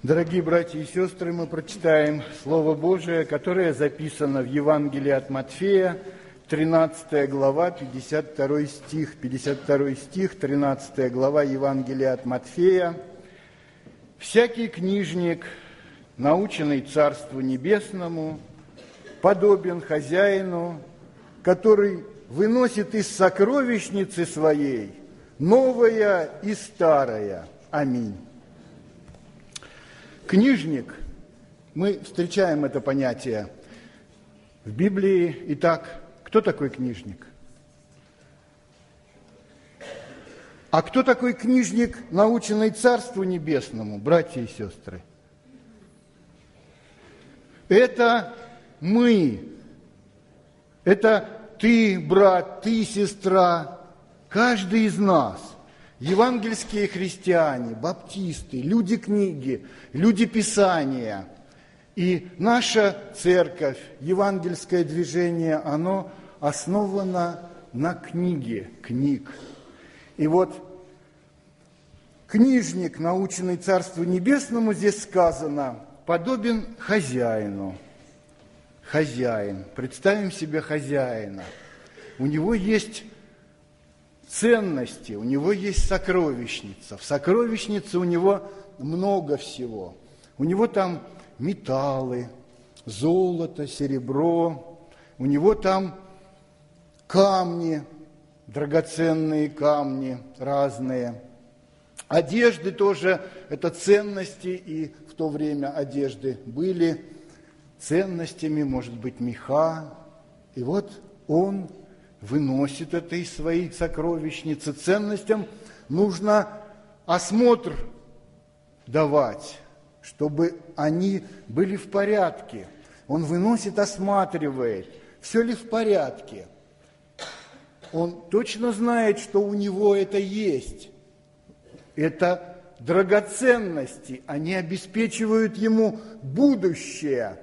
Дорогие братья и сестры, мы прочитаем Слово Божие, которое записано в Евангелии от Матфея, 13 глава, 52 стих. 52 стих, 13 глава Евангелия от Матфея. «Всякий книжник, наученный Царству Небесному, подобен хозяину, который выносит из сокровищницы своей новое и старое». Аминь. Книжник, мы встречаем это понятие в Библии. Итак, кто такой книжник? А кто такой книжник, наученный Царству Небесному, братья и сестры? Это мы. Это ты, брат, ты, сестра, каждый из нас. Евангельские христиане, баптисты, люди книги, люди Писания. И наша церковь, евангельское движение, оно основано на книге книг. И вот книжник, наученный Царству Небесному, здесь сказано, подобен хозяину. Хозяин. Представим себе хозяина. У него есть ценности, у него есть сокровищница. В сокровищнице у него много всего. У него там металлы, золото, серебро. У него там камни, драгоценные камни разные. Одежды тоже это ценности, и в то время одежды были ценностями, может быть, меха. И вот он выносит это из своей сокровищницы. Ценностям нужно осмотр давать, чтобы они были в порядке. Он выносит, осматривает, все ли в порядке. Он точно знает, что у него это есть. Это драгоценности, они обеспечивают ему будущее,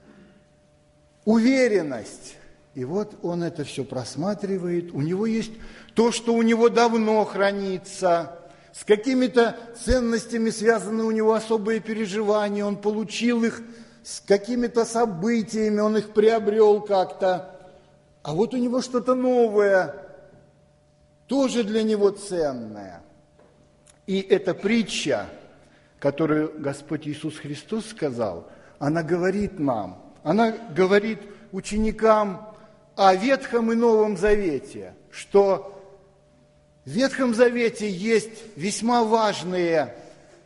уверенность. И вот он это все просматривает. У него есть то, что у него давно хранится. С какими-то ценностями связаны у него особые переживания. Он получил их с какими-то событиями, он их приобрел как-то. А вот у него что-то новое, тоже для него ценное. И эта притча, которую Господь Иисус Христос сказал, она говорит нам, она говорит ученикам о Ветхом и Новом Завете, что в Ветхом Завете есть весьма важные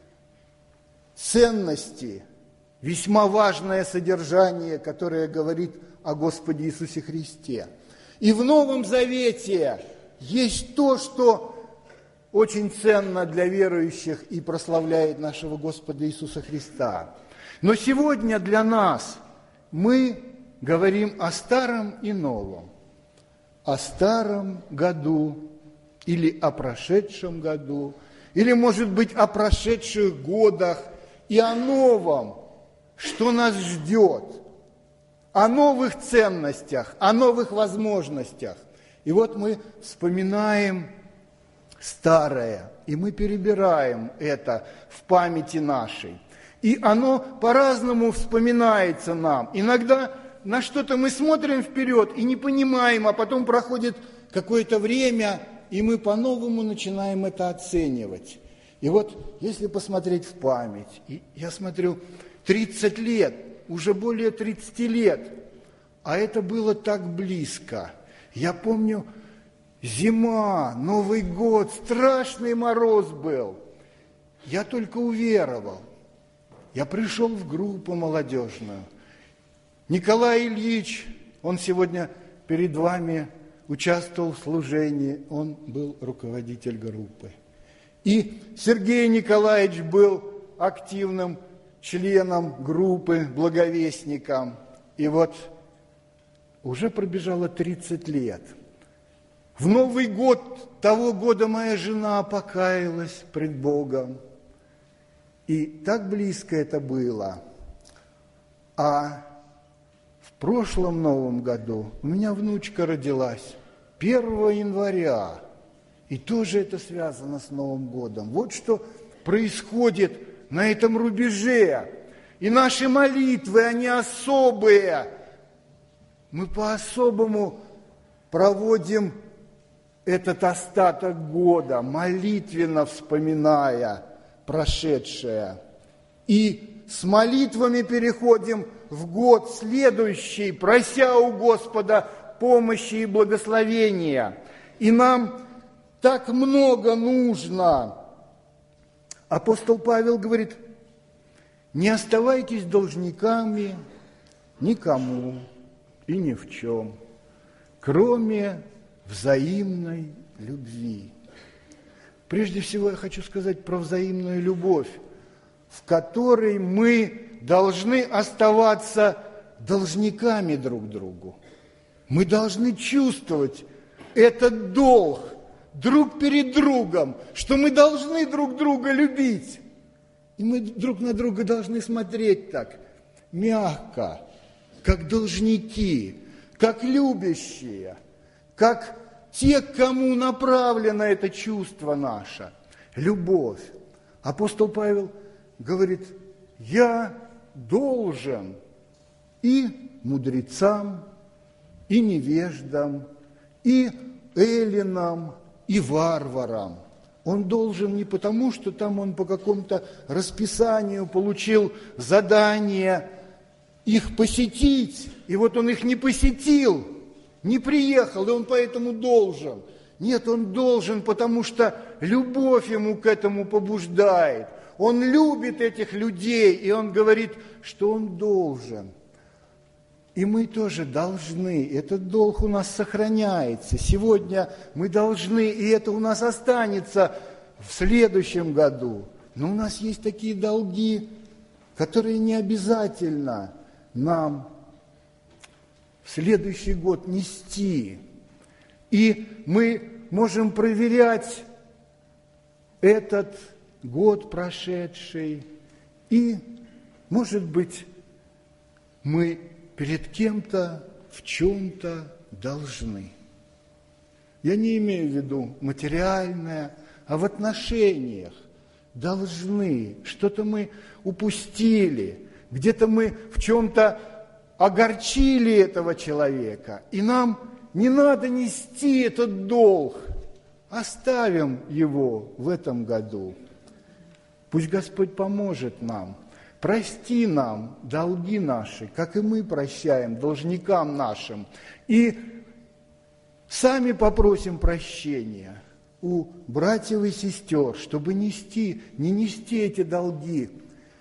ценности, весьма важное содержание, которое говорит о Господе Иисусе Христе. И в Новом Завете есть то, что очень ценно для верующих и прославляет нашего Господа Иисуса Христа. Но сегодня для нас мы говорим о старом и новом, о старом году или о прошедшем году, или, может быть, о прошедших годах и о новом, что нас ждет, о новых ценностях, о новых возможностях. И вот мы вспоминаем старое, и мы перебираем это в памяти нашей. И оно по-разному вспоминается нам. Иногда на что-то мы смотрим вперед и не понимаем, а потом проходит какое-то время, и мы по-новому начинаем это оценивать. И вот если посмотреть в память, и я смотрю, 30 лет, уже более 30 лет, а это было так близко. Я помню, зима, Новый год, страшный мороз был. Я только уверовал. Я пришел в группу молодежную. Николай Ильич, он сегодня перед вами участвовал в служении, он был руководитель группы. И Сергей Николаевич был активным членом группы, благовестником. И вот уже пробежало 30 лет. В Новый год того года моя жена покаялась пред Богом. И так близко это было. А в прошлом Новом году у меня внучка родилась 1 января. И тоже это связано с Новым годом. Вот что происходит на этом рубеже. И наши молитвы, они особые. Мы по-особому проводим этот остаток года, молитвенно вспоминая прошедшее. И с молитвами переходим в год следующий, прося у Господа помощи и благословения. И нам так много нужно. Апостол Павел говорит: не оставайтесь должниками никому и ни в чем, кроме взаимной любви. Прежде всего я хочу сказать про взаимную любовь, в которой мы должны оставаться должниками друг другу. Мы должны чувствовать этот долг друг перед другом, что мы должны друг друга любить. И мы друг на друга должны смотреть так, мягко, как должники, как любящие, как те, к кому направлено это чувство наше, любовь. Апостол Павел говорит: я должен и мудрецам, и невеждам, и эллинам, и варварам. Он должен не потому, что там он по какому-то расписанию получил задание их посетить, и вот он их не посетил, не приехал, и он поэтому должен. Нет, он должен, потому что любовь ему к этому побуждает. Он любит этих людей, и он говорит, что он должен. И мы тоже должны, этот долг у нас сохраняется. Сегодня мы должны, и это у нас останется в следующем году. Но у нас есть такие долги, которые не обязательно нам в следующий год нести. И мы можем проверять этот год прошедший, и, может быть, мы перед кем-то в чем-то должны. Я не имею в виду материальное, а в отношениях должны. Что-то мы упустили, где-то мы в чем-то огорчили этого человека, и нам не надо нести этот долг. Оставим его в этом году. Пусть Господь поможет нам. Прости нам долги наши, как и мы прощаем должникам нашим. И сами попросим прощения у братьев и сестер, чтобы не нести эти долги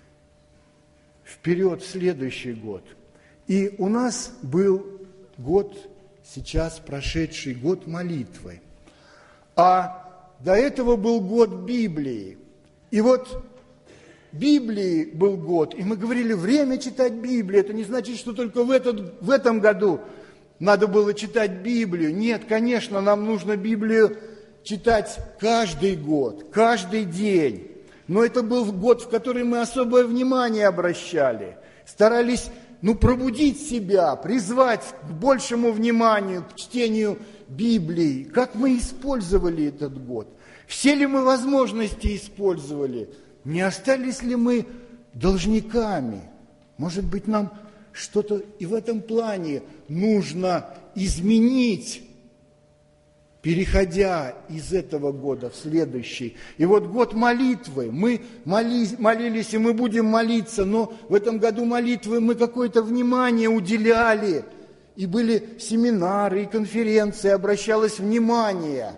вперед в следующий год. И у нас был год, сейчас прошедший год молитвы. А до этого был год Библии. И вот Библии был год, и мы говорили, время читать Библию, это не значит, что только в этом году надо было читать Библию. Нет, конечно, нам нужно Библию читать каждый год, каждый день. Но это был год, в который мы особое внимание обращали, старались пробудить себя, призвать к большему вниманию, к чтению Библии. Как мы использовали этот год? Все ли мы возможности использовали? Не остались ли мы должниками? Может быть, нам что-то и в этом плане нужно изменить, переходя из этого года в следующий. И вот год молитвы. Мы молились, и мы будем молиться, но в этом году молитвы мы какое-то внимание уделяли. И были семинары, и конференции, обращалось внимание.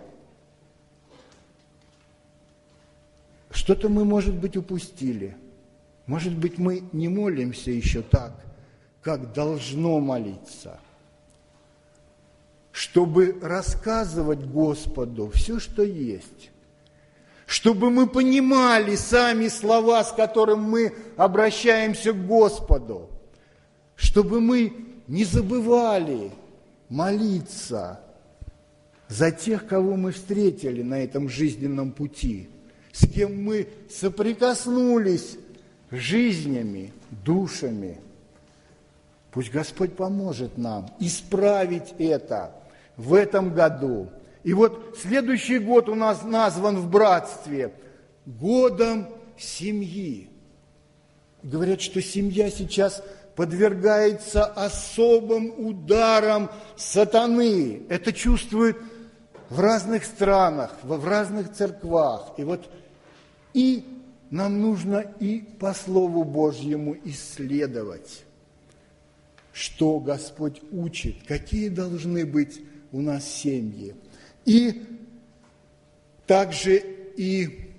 Что-то мы, может быть, упустили. Может быть, мы не молимся еще так, как должно молиться. Чтобы рассказывать Господу все, что есть. Чтобы мы понимали сами слова, с которыми мы обращаемся к Господу. Чтобы мы не забывали молиться за тех, кого мы встретили на этом жизненном пути, с кем мы соприкоснулись жизнями, душами. Пусть Господь поможет нам исправить это в этом году. И вот следующий год у нас назван в братстве годом семьи. Говорят, что семья сейчас подвергается особым ударам сатаны. Это чувствуют в разных странах, в разных церквах. И нам нужно и по Слову Божьему исследовать, что Господь учит, какие должны быть у нас семьи. И также и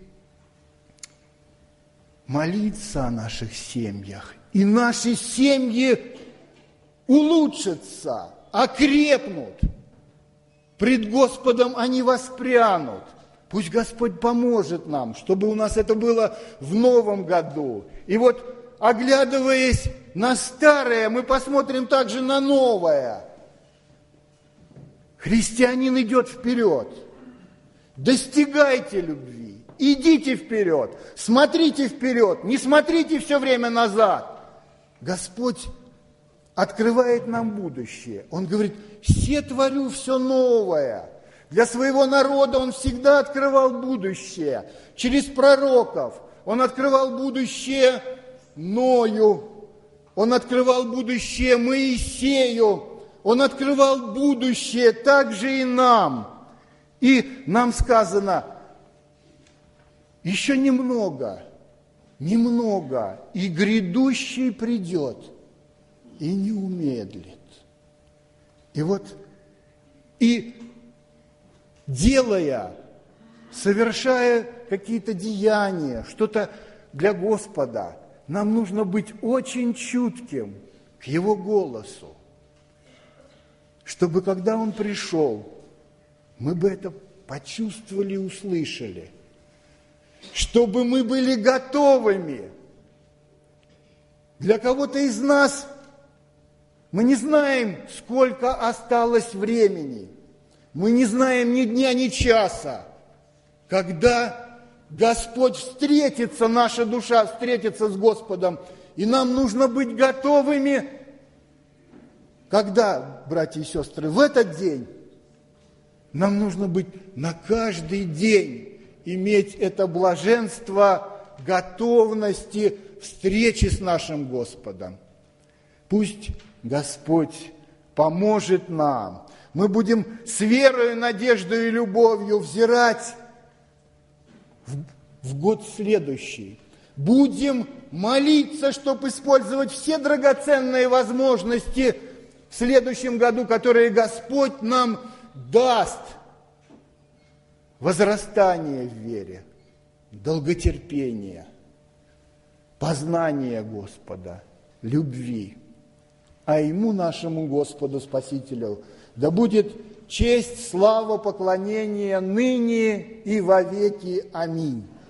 молиться о наших семьях. И наши семьи улучшатся, окрепнут. Пред Господом они воспрянут. Пусть Господь поможет нам, чтобы у нас это было в новом году. И оглядываясь на старое, мы посмотрим также на новое. Христианин идет вперед. Достигайте любви. Идите вперед. Смотрите вперед. Не смотрите все время назад. Господь открывает нам будущее. Он говорит: «Се творю все новое». Для своего народа Он всегда открывал будущее. Через пророков Он открывал будущее Ною. Он открывал будущее Моисею. Он открывал будущее также и нам. И нам сказано: еще немного, и грядущий придет, и не умедлит. И делая, совершая какие-то деяния, что-то для Господа, нам нужно быть очень чутким к Его голосу, чтобы, когда Он пришел, мы бы это почувствовали и услышали, чтобы мы были готовыми. Для кого-то из нас мы не знаем, сколько осталось времени. Мы не знаем ни дня, ни часа, когда Господь встретится, наша душа встретится с Господом. И нам нужно быть готовыми. Когда, братья и сестры, в этот день нам нужно быть на каждый день, иметь это блаженство готовности встречи с нашим Господом. Пусть Господь поможет нам. Мы будем с верой, надеждой и любовью взирать в год следующий. Будем молиться, чтобы использовать все драгоценные возможности в следующем году, которые Господь нам даст. Возрастание в вере, долготерпение, познание Господа, любви. А Ему, нашему Господу Спасителю, да будет честь, слава, поклонение ныне и во веки. Аминь.